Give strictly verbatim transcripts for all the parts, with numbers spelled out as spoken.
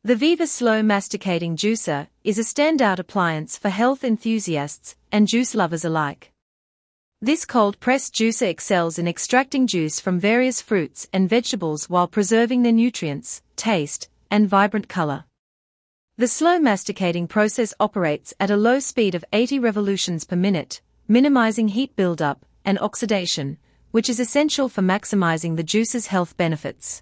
The Viva Slow Masticating Juicer is a standout appliance for health enthusiasts and juice lovers alike. This cold-pressed juicer excels in extracting juice from various fruits and vegetables while preserving their nutrients, taste, and vibrant color. The slow masticating process operates at a low speed of eighty revolutions per minute, minimizing heat buildup and oxidation, which is essential for maximizing the juice's health benefits.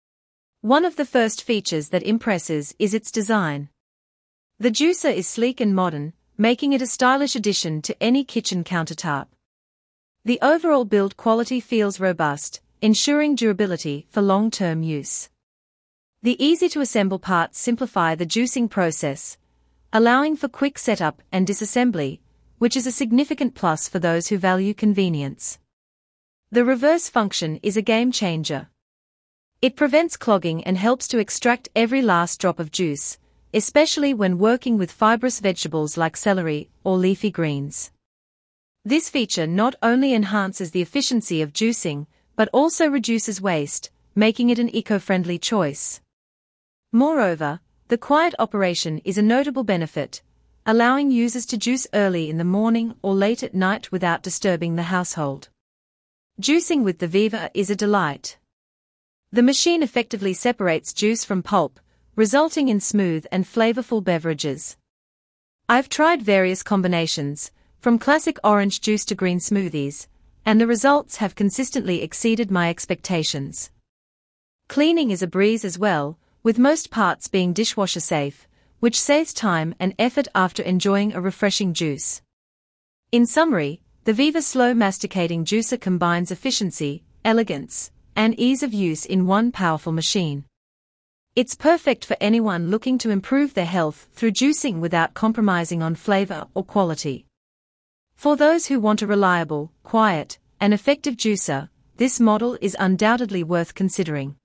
One of the first features that impresses is its design. The juicer is sleek and modern, making it a stylish addition to any kitchen countertop. The overall build quality feels robust, ensuring durability for long-term use. The easy-to-assemble parts simplify the juicing process, allowing for quick setup and disassembly, which is a significant plus for those who value convenience. The reverse function is a game-changer. It prevents clogging and helps to extract every last drop of juice, especially when working with fibrous vegetables like celery or leafy greens. This feature not only enhances the efficiency of juicing, but also reduces waste, making it an eco-friendly choice. Moreover, the quiet operation is a notable benefit, allowing users to juice early in the morning or late at night without disturbing the household. Juicing with the Viva is a delight. The machine effectively separates juice from pulp, resulting in smooth and flavorful beverages. I've tried various combinations, from classic orange juice to green smoothies, and the results have consistently exceeded my expectations. Cleaning is a breeze as well, with most parts being dishwasher safe, which saves time and effort after enjoying a refreshing juice. In summary, the Viva Slow Masticating Juicer combines efficiency, elegance, and ease of use in one powerful machine. It's perfect for anyone looking to improve their health through juicing without compromising on flavor or quality. For those who want a reliable, quiet, and effective juicer, this model is undoubtedly worth considering.